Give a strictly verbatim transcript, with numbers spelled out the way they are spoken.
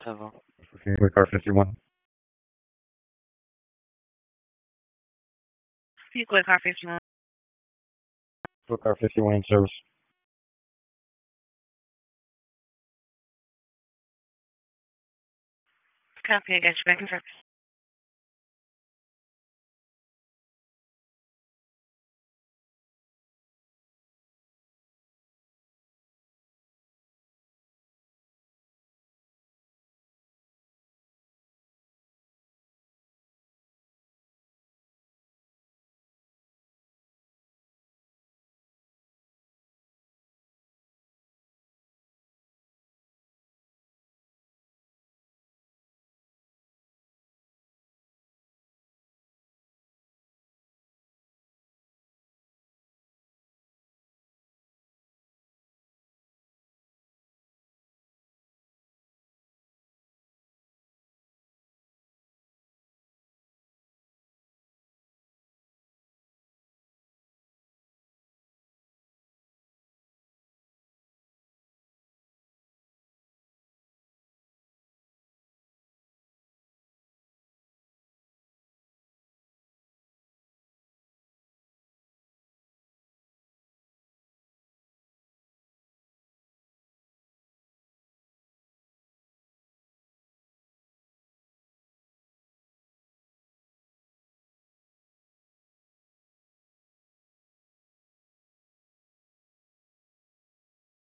Tá bom. Gateway car fifty-one. Gateway car fifty-one. Gateway car fifty-one in service. Copy, I got you back in service.